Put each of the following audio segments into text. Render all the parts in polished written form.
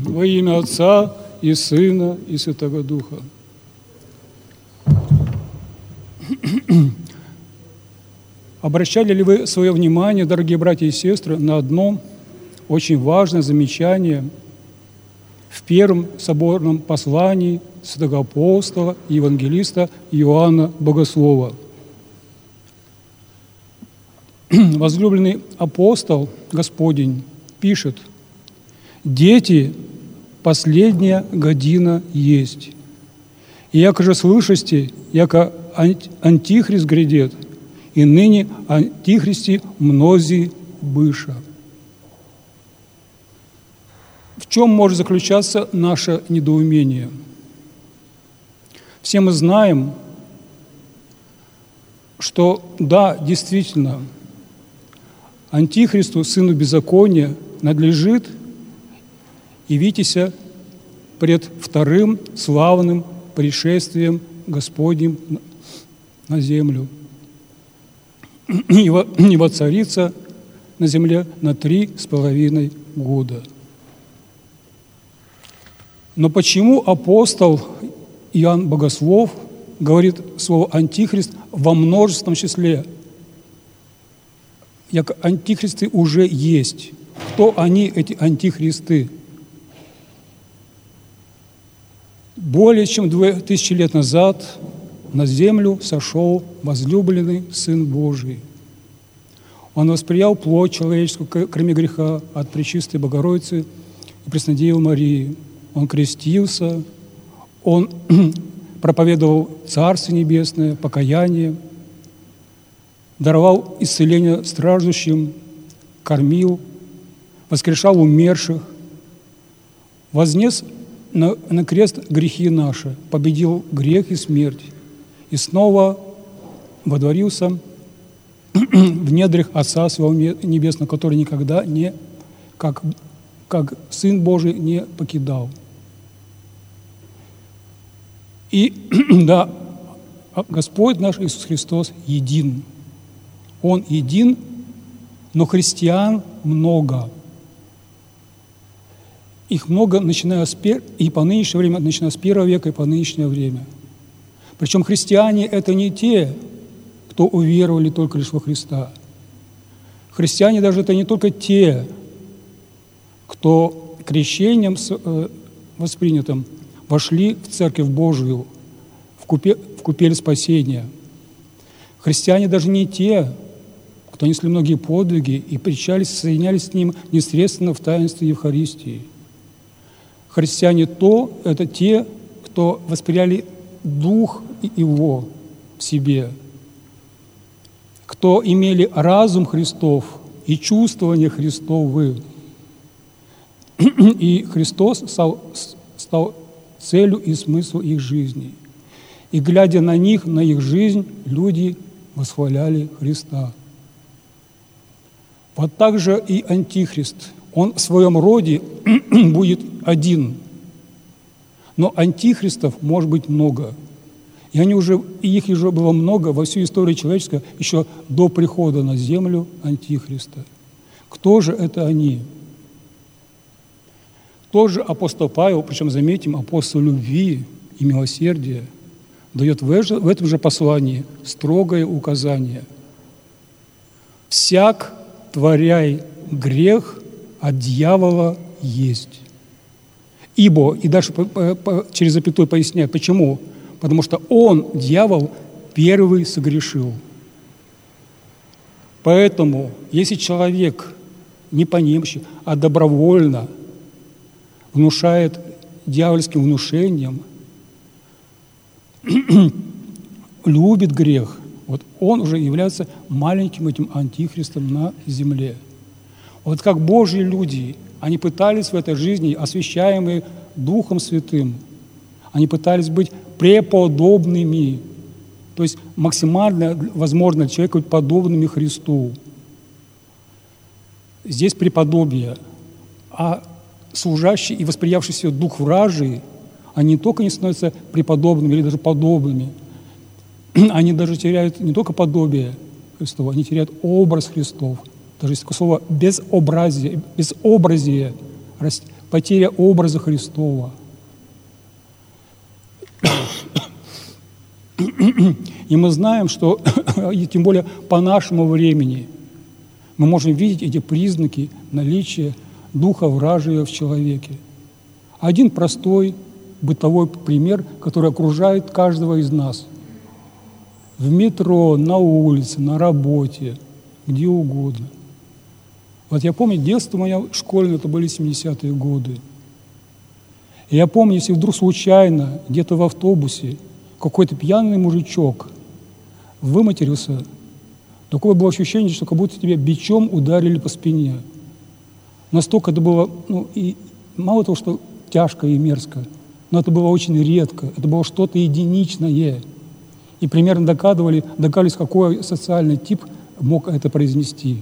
Во имя Отца и Сына и Святого Духа. Обращали ли вы свое внимание, дорогие братья и сестры, на одно очень важное замечание в первом соборном послании святого апостола и евангелиста Иоанна Богослова? Возлюбленный апостол Господень пишет: «Дети, последняя година есть, и яко же слышасте, яко антихрист грядет, и ныне антихристи мнози быша». В чем может заключаться наше недоумение? Все мы знаем, что да, действительно, антихристу, сыну беззакония, надлежит явитеся пред вторым славным пришествием Господним на землю и воцариться на земле на 3,5 года. Но почему апостол Иоанн Богослов говорит слово «антихрист» во множественном числе? Як антихристы уже есть. Кто они, эти антихристы? Более чем 2000 лет назад на землю сошел возлюбленный Сын Божий. Он восприял плоть человеческую, кроме греха, от Пречистой Богородицы и Преснодевы Марии. Он крестился, Он проповедовал Царство Небесное, покаяние, даровал исцеление страждущим, кормил, воскрешал умерших, вознес на крест грехи наши, победил грех и смерть, и снова водворился в недрах Отца Своего Небесного, который никогда не, как Сын Божий, не покидал. И да, Господь наш Иисус Христос един. Он един, но христиан много. Их много, начиная и по нынешнее время, начиная с первого века и по нынешнее время. Причем христиане – это не те, кто уверовали только лишь во Христа. Христиане даже это не только те, кто крещением воспринятым вошли в Церковь Божию, в купель спасения. Христиане даже не те, кто несли многие подвиги и причались, соединялись с Ним непосредственно в таинстве Евхаристии. Христиане это те, кто восприяли Дух Его в себе, кто имели разум Христов и чувствование Христовы. И Христос стал целью и смыслом их жизни. И глядя на них, на их жизнь, люди восхваляли Христа. Вот так же и Антихрист. Он в своем роде будет один. Но антихристов может быть много. И их уже было много во всю историю человеческую еще до прихода на землю Антихриста. Кто же это они? Тоже апостол Павел, причем, заметим, апостол любви и милосердия, дает в этом же послании строгое указание. «Всяк творяй грех от дьявола есть». Ибо, и дальше через запятую поясняет, почему? Потому что он, дьявол, первый согрешил. Поэтому, если человек не по немощи, а добровольно внушает дьявольским внушением, любит грех, вот он уже является маленьким этим антихристом на земле. Вот как Божьи люди, они пытались в этой жизни, освящаемые Духом Святым, они пытались быть преподобными, то есть максимально возможно человеку быть подобными Христу. Здесь преподобие, а служащие и восприявшийся дух вражий, они не только не становятся преподобными или даже подобными, они даже теряют не только подобие Христова, они теряют образ Христов. Даже есть такое слово безобразие, потеря образа Христова. И мы знаем, что, и тем более по нашему времени, мы можем видеть эти признаки наличия духа вражия в человеке. Один простой бытовой пример, который окружает каждого из нас. В метро, на улице, на работе, где угодно. Вот я помню, детство мое школьное, это были 70-е годы. И я помню, если вдруг случайно где-то в автобусе какой-то пьяный мужичок выматерился, такое было ощущение, что как будто тебя бичом ударили по спине. Настолько это было, и мало того, что тяжко и мерзко, но это было очень редко, это было что-то единичное. И примерно догадывались, какой социальный тип мог это произнести.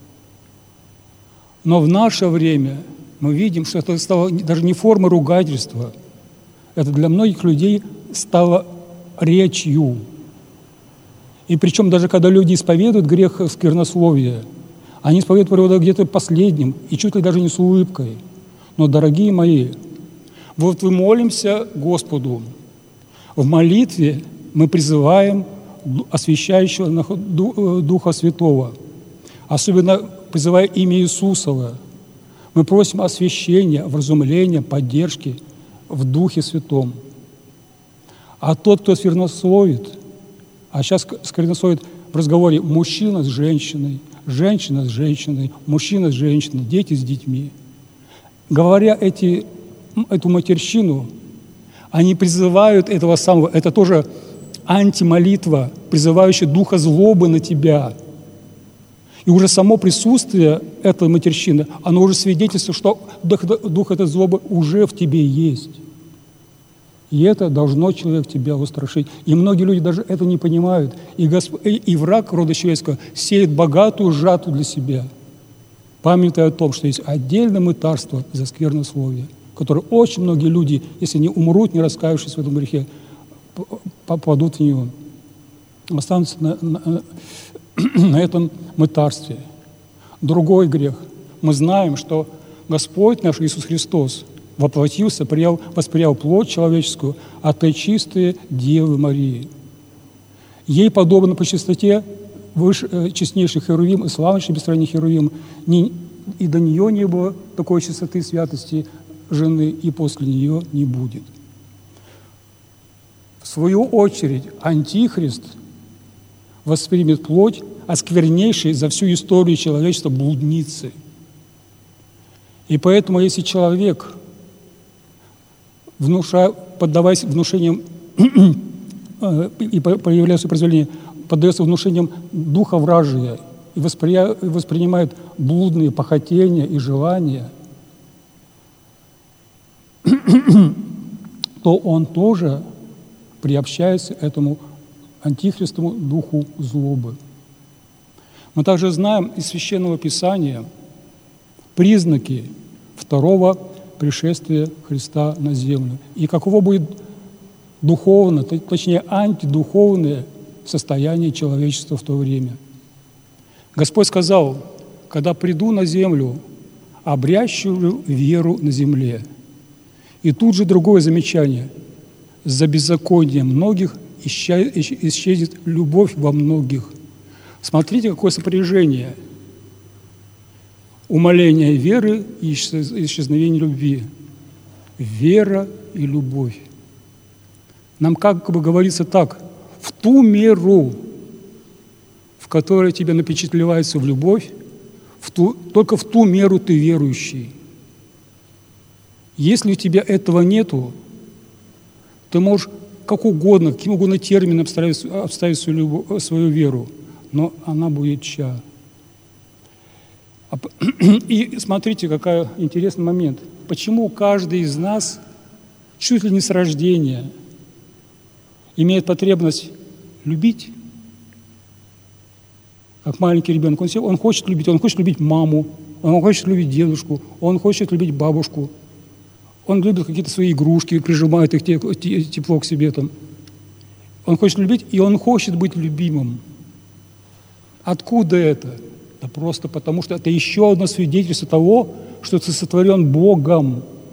Но в наше время мы видим, что это стало даже не формой ругательства, это для многих людей стало речью. И причем даже когда люди исповедуют грех сквернословия, они исповедуют его где-то последним и чуть ли даже не с улыбкой. Но, дорогие мои, вот мы молимся Господу. В молитве мы призываем освящающего Духа Святого, особенно призывая имя Иисусова. Мы просим освящения, вразумления, поддержки в Духе Святом. А тот, кто сквернословит, а сейчас сквернословит в разговоре мужчина с женщиной, женщина с женщиной, мужчина с женщиной, дети с детьми, говоря эту матерщину, они призывают этого самого, это тоже антимолитва, призывающая духа злобы на тебя. И уже само присутствие этой матерщины, оно уже свидетельствует, что дух этой злобы уже в тебе есть. И это должно человек тебя устрашить. И многие люди даже это не понимают. И враг рода человеческого сеет богатую жатву для себя, памятуя о том, что есть отдельное мытарство за сквернословие, которое очень многие люди, если не умрут, не раскаявшись в этом грехе, попадут в него, останутся на этом мытарстве. Другой грех. Мы знаем, что Господь наш Иисус Христос воплотился, восприял плоть человеческую от той чистой Девы Марии. Ей подобно по чистоте честнейших Херувим и славнейших бескрайних Херувим, и до нее не было такой чистоты и святости жены, и после нее не будет. В свою очередь, Антихрист воспримет плоть осквернейшей за всю историю человечества блудницы. И поэтому, если человек, поддаваясь внушениям и проявляя свое произволение, поддается внушениям духа вражия и воспринимает блудные похотения и желания, то он тоже приобщается этому антихристовому духу злобы. Мы также знаем из Священного Писания признаки второго пришествия Христа на землю. И каково будет духовное, точнее антидуховное состояние человечества в то время. Господь сказал: «Когда приду на землю, обрящую веру на земле». И тут же другое замечание: «За беззаконие многих исчезнет любовь во многих». Смотрите, какое сопряжение умаления веры и исчезновения любви. Вера и любовь. Нам как бы говорится так: в ту меру, в которой тебя напечатлевается в любовь, только в ту меру ты верующий. Если у тебя этого нету, ты можешь как угодно, каким угодно термином обставить свою веру, но она будет тща. И смотрите, какой интересный момент. Почему каждый из нас чуть ли не с рождения имеет потребность любить? Как маленький ребенок. Он хочет любить маму, он хочет любить дедушку, он хочет любить бабушку. Он любит какие-то свои игрушки, прижимает их тепло к себе там. Он хочет любить, и он хочет быть любимым. Откуда это? Да просто потому, что это еще одно свидетельство того, что ты сотворен Богом.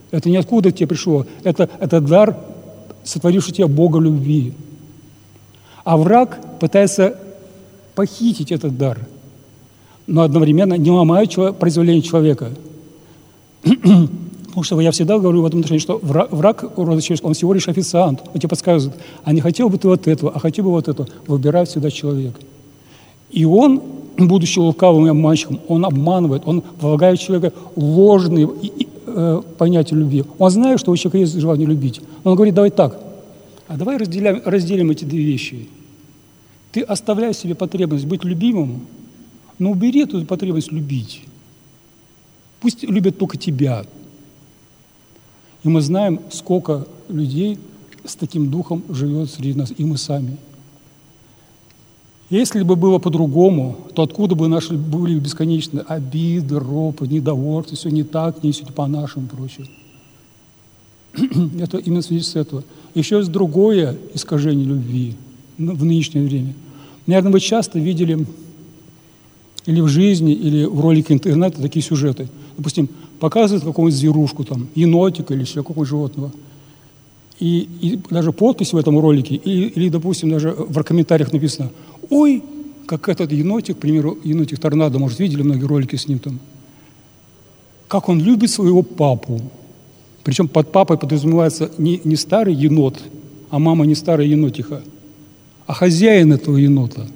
Это ниоткуда к тебе пришло. Это дар, сотворивший тебя Бога любви. А враг пытается похитить этот дар, но одновременно не ломает произволение человека. Потому что я всегда говорю в этом отношении, что враг рода человеческого, он всего лишь официант. Он тебе подсказывает, а не хотел бы ты вот этого, а хотел бы вот этого. Выбирает всегда человек. И он, будучи лукавым и обманщиком, он обманывает, он влагает в человека ложные понятия любви. Он знает, что у человека есть желание любить. Он говорит, давай так, а давай разделим эти две вещи. Ты оставляешь себе потребность быть любимым, но убери эту потребность любить. Пусть любят только тебя. И мы знаем, сколько людей с таким духом живет среди нас, и мы сами. Если бы было по-другому, то откуда бы наши были бесконечные обиды, ропот, недовольство, все не так, не все по-нашему, прочее. Это именно в связи с этого. Еще есть другое искажение любви в нынешнее время. Наверное, вы часто видели или в жизни, или в ролике интернета такие сюжеты. Допустим, показывают какую-нибудь зверушку, там, енотика или еще какого-нибудь животного. И даже подпись в этом ролике, или, допустим, даже в комментариях написано: «Ой, как этот енотик, к примеру, енотик Торнадо, может, видели многие ролики с ним там, как он любит своего папу». Причем под папой подразумевается не старый енот, а мама не старая енотиха, а хозяин этого енота.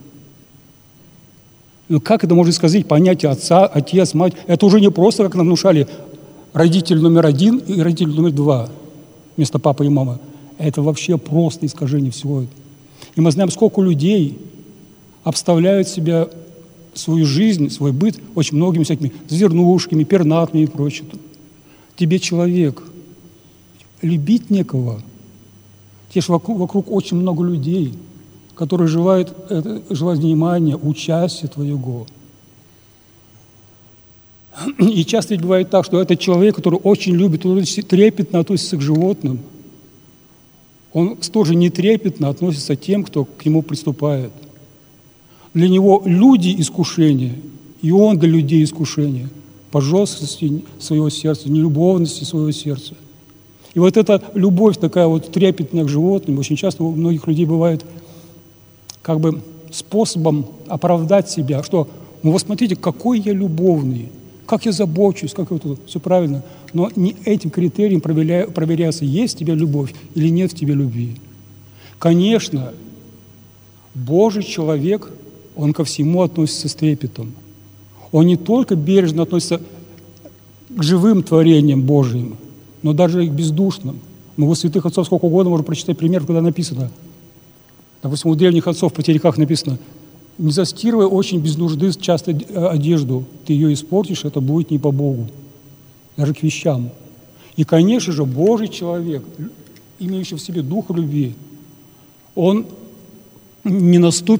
Ну как это можно сказать, понятие отца, отец, мать? Это уже не просто, как нам внушали, родитель номер 1 и родитель номер 2 вместо папы и мамы. Это вообще просто искажение всего этого. И мы знаем, сколько людей обставляют себя, свою жизнь, свой быт очень многими всякими звернушками, пернатами и прочее. Тебе, человек, любить некого. Тебе же вокруг очень много людей, которые желают внимания, участия твоего. И часто ведь бывает так, что этот человек, который очень любит, он трепетно относится к животным, он столь же нетрепетно относится к тем, кто к нему приступает. Для него люди искушения, и он для людей искушения по жесткости своего сердца, нелюбовности своего сердца. И вот эта любовь такая вот трепетная к животным очень часто у многих людей бывает как бы способом оправдать себя, что, ну вот смотрите, какой я любовный, как я забочусь, как это все правильно. Но не этим критерием проверяется, есть в тебе любовь или нет в тебе любви. Конечно, Божий человек, он ко всему относится с трепетом. Он не только бережно относится к живым творениям Божьим, но даже и к бездушным. Мы у святых отцов сколько угодно можем прочитать пример, когда написано, допустим, у древних отцов в потериках написано: не застирывай очень без нужды часто одежду, ты ее испортишь, это будет не по Богу, даже к вещам. И, конечно же, Божий человек, имеющий в себе дух любви, он не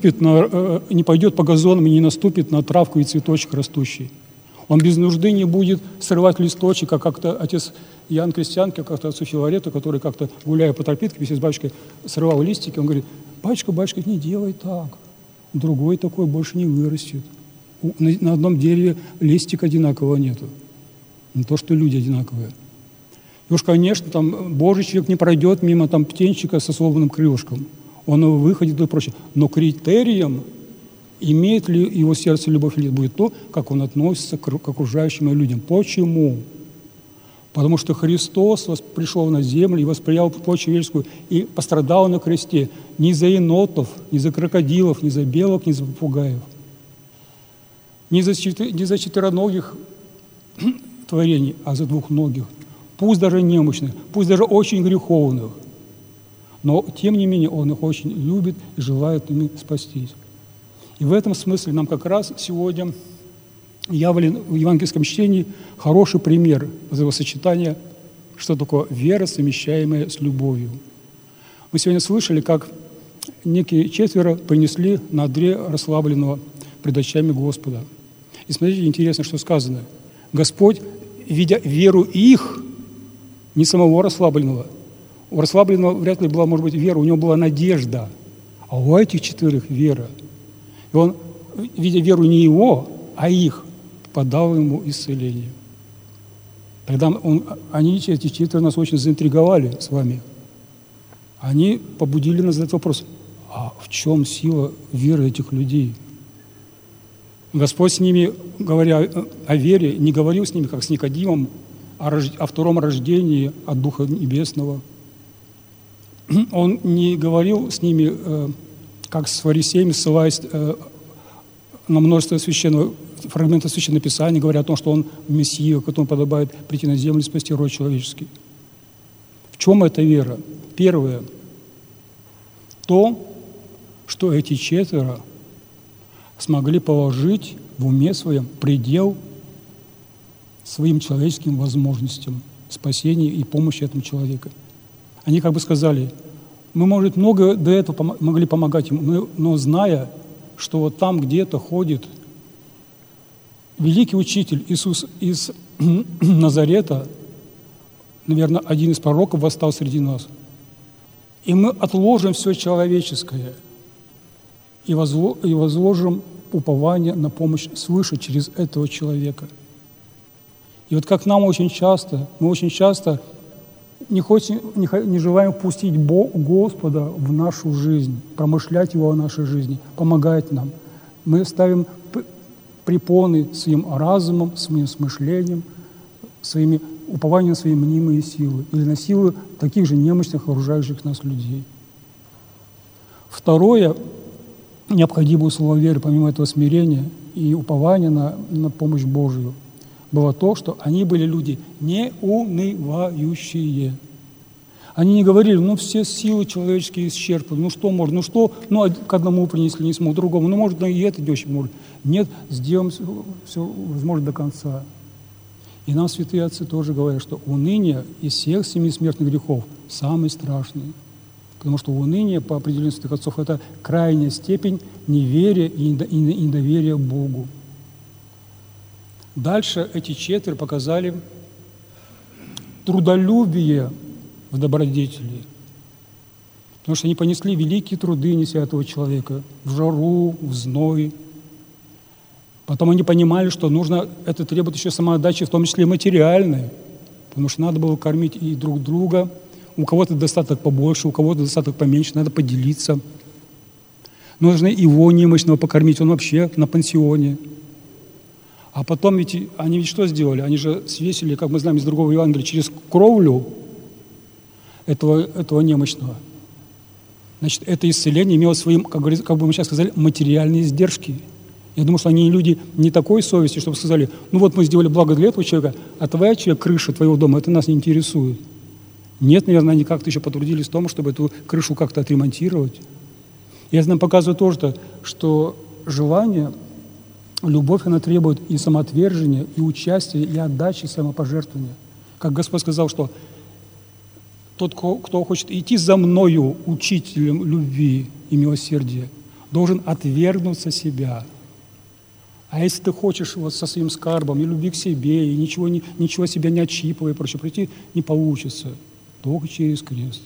пойдет по газонам и не наступит на травку и цветочек растущий. Он без нужды не будет срывать листочек, как как-то отец Иоанн Крестьянки, как-то отцу Филарету, который как-то, гуляя по тропинке, вместе с батюшкой срывал листики, он говорит: батюшка, не делай так, другой такой больше не вырастет. На одном дереве листика одинакового нету, не то что люди одинаковые. И уж, конечно, там Божий человек не пройдет мимо там птенчика со сломанным крылышком, он его выходит и прочее. Но критерием, имеет ли его сердце любовь или нет, будет то, как он относится к окружающим людям. Почему? Потому что Христос пришел на землю и восприял плоть человеческую и пострадал на кресте не за енотов, не за крокодилов, не за белок, не за попугаев, не за четвероногих творений, а за двухногих. Пусть даже немощных, пусть даже очень греховных, но тем не менее Он их очень любит и желает ими спастись. И в этом смысле нам как раз сегодня явлен в евангельском чтении хороший пример взаимосочетания, что такое вера, совмещаемая с любовью. Мы сегодня слышали, как некие четверо принесли на одре расслабленного пред очами Господа. И смотрите, интересно, что сказано. Господь, видя веру их, не самого расслабленного, у расслабленного вряд ли была, может быть, вера, у него была надежда, а у этих четверых вера. И он, видя веру не его, а их, подал ему исцеление. Эти четверо нас очень заинтриговали с вами. Они побудили нас задать вопрос, а в чем сила веры этих людей? Господь с ними, говоря о вере, не говорил с ними, как с Никодимом, о втором рождении от Духа Небесного. Он не говорил с ними, как с фарисеями, ссылаясь на множество фрагментов Священного Писания, говоря о том, что Он Мессия, которому подобает прийти на землю и спасти род человеческий. В чем эта вера? Первое. То, что эти четверо смогли положить в уме своем предел своим человеческим возможностям спасения и помощи этому человеку. Они как бы сказали, мы, может, много до этого могли помогать ему, но зная, что вот там где-то ходит великий учитель Иисус из Назарета, наверное, один из пророков восстал среди нас, и мы отложим все человеческое и возложим упование на помощь свыше через этого человека. И вот как нам мы очень часто не желаем впустить Господа в нашу жизнь, промышлять Его о нашей жизни, помогать нам. Мы ставим препоны своим разумом, своим смышлением, своими упованием на свои мнимые силы или на силы таких же немощных окружающих нас людей. Второе, необходимое условие веры, помимо этого смирения и упования на помощь Божию, было то, что они были люди не унывающие. Они не говорили, все силы человеческие исчерпаны, что можно, к одному принесли, не смог, другому, может, и это не очень может. Нет, сделаем все возможно до конца. И нам святые отцы тоже говорят, что уныние из всех 7 смертных грехов самый страшный. Потому что уныние, по определению святых отцов, это крайняя степень неверия и недоверия Богу. Дальше эти четверо показали трудолюбие в добродетели. Потому что они понесли великие труды, неся этого человека, в жару, в зной. Потом они понимали, что это требует еще самоотдачи, в том числе и материальной, потому что надо было кормить и друг друга. У кого-то достаток побольше, у кого-то достаток поменьше, надо поделиться. Нужно его немощного покормить, он вообще на пансионе. А потом они что сделали? Они же свесили, как мы знаем из другого Евангелия, через кровлю этого немощного. Значит, это исцеление имело своим, как бы мы сейчас сказали, материальные издержки. Я думаю, что они люди не такой совести, чтобы сказали, мы сделали благо для этого человека, а твоя крыша твоего дома, это нас не интересует. Нет, наверное, они как-то еще потрудились в том, чтобы эту крышу как-то отремонтировать. И это нам показывает тоже, что желание, любовь, она требует и самоотвержения, и участия, и отдачи, и самопожертвования. Как Господь сказал, что тот, кто хочет идти за мною, учителем любви и милосердия, должен отвергнуться себя. А если ты хочешь со своим скарбом и любви к себе, и ничего себя не отщипывая и прочее, пройти не получится. Только через крест.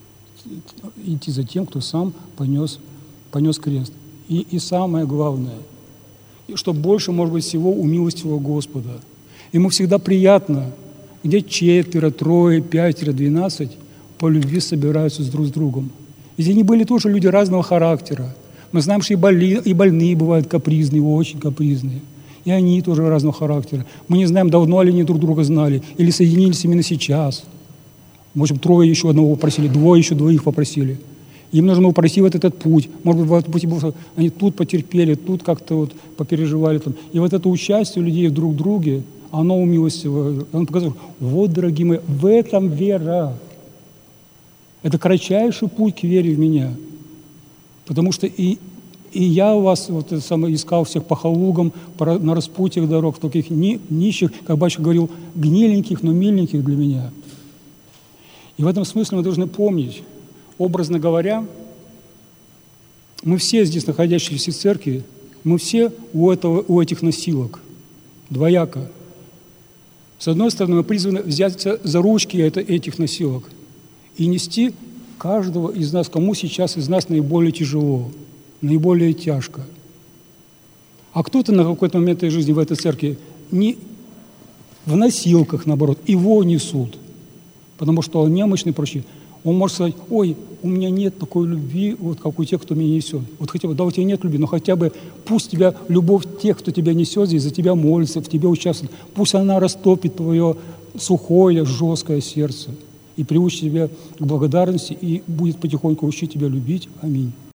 Идти за тем, кто сам понес крест. И самое главное, что больше, может быть, всего у милостивого Господа. Ему всегда приятно, где 4, 3, 5, 12 по любви собираются друг с другом. Ведь они были тоже люди разного характера. Мы знаем, что и больные бывают капризные, очень капризные. И они тоже разного характера. Мы не знаем, давно ли они друг друга знали, или соединились именно сейчас. Может быть, 3 еще одного попросили, 2 еще 2 попросили. Им нужно было пройти вот этот путь. Может быть, в этом пути они тут потерпели, тут как-то попереживали. И вот это участие людей друг в друге, оно у милостивого. Он показывает, дорогие мои, в этом вера. Это кратчайший путь к вере в меня. Потому что и я вас искал всех по халугам, на распутьях дорог, таких нищих, как батюшка говорил, гниленьких, но миленьких для меня. И в этом смысле мы должны помнить, образно говоря, мы все здесь, находящиеся в церкви, мы все у этих носилок, двояко. С одной стороны, мы призваны взяться за ручки этих носилок и нести каждого из нас, кому сейчас из нас наиболее тяжело, наиболее тяжко. А кто-то на какой-то момент этой жизни в этой церкви в носилках, наоборот, его несут, потому что он немощный, прочее. Он может сказать: ой, у меня нет такой любви, вот как у тех, кто меня несет. Вот хотя бы, да, у тебя нет любви, но хотя бы пусть тебя любовь тех, кто тебя несет, здесь за тебя молится, в тебе участвует, пусть она растопит твое сухое, жесткое сердце и приучит тебя к благодарности и будет потихоньку учить тебя любить. Аминь.